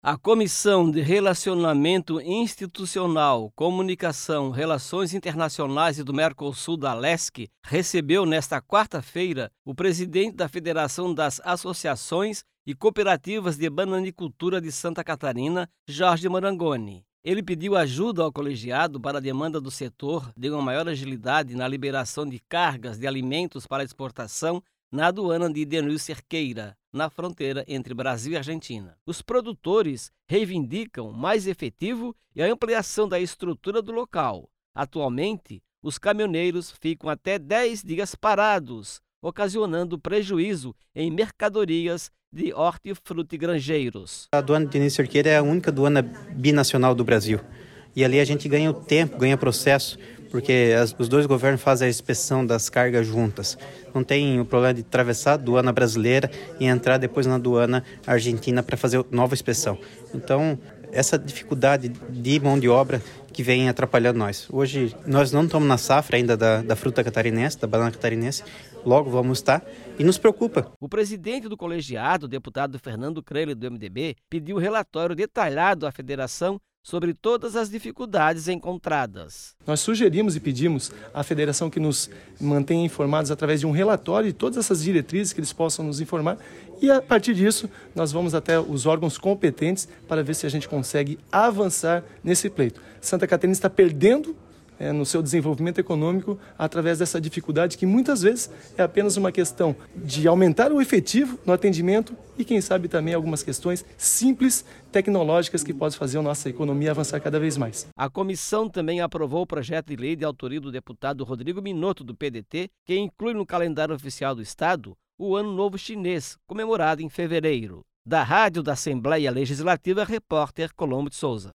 A Comissão de Relacionamento Institucional, Comunicação, Relações Internacionais e do Mercosul da Alesc recebeu nesta quarta-feira o presidente da Federação das Associações e Cooperativas de Bananicultura de Santa Catarina, Jorge Marangoni. Ele pediu ajuda ao colegiado para a demanda do setor de uma maior agilidade na liberação de cargas de alimentos para exportação na aduana de Denil Cerqueira, na fronteira entre Brasil e Argentina. Os produtores reivindicam mais efetivo e a ampliação da estrutura do local. Atualmente, os caminhoneiros ficam até 10 dias parados, ocasionando prejuízo em mercadorias de hortifruti granjeiros. A aduana de Denil Cerqueira é a única aduana binacional do Brasil. E ali a gente ganha o tempo, ganha processo, porque os dois governos fazem a inspeção das cargas juntas. Não tem o problema de atravessar a aduana brasileira e entrar depois na aduana argentina para fazer nova inspeção. Então, essa dificuldade de mão de obra que vem atrapalhando nós. Hoje, nós não estamos na safra ainda da fruta catarinense, da banana catarinense, logo vamos estar, e nos preocupa. O presidente do colegiado, o deputado Fernando Crele, do MDB, pediu relatório detalhado à federação sobre todas as dificuldades encontradas. Nós sugerimos e pedimos à federação que nos mantenha informados através de um relatório de todas essas diretrizes que eles possam nos informar e a partir disso nós vamos até os órgãos competentes para ver se a gente consegue avançar nesse pleito. Santa Catarina está perdendo no seu desenvolvimento econômico através dessa dificuldade que muitas vezes é apenas uma questão de aumentar o efetivo no atendimento e quem sabe também algumas questões simples, tecnológicas que podem fazer a nossa economia avançar cada vez mais. A comissão também aprovou o projeto de lei de autoria do deputado Rodrigo Minotto, do PDT, que inclui no calendário oficial do Estado o Ano Novo Chinês, comemorado em fevereiro. Da Rádio da Assembleia Legislativa, repórter Colombo de Souza.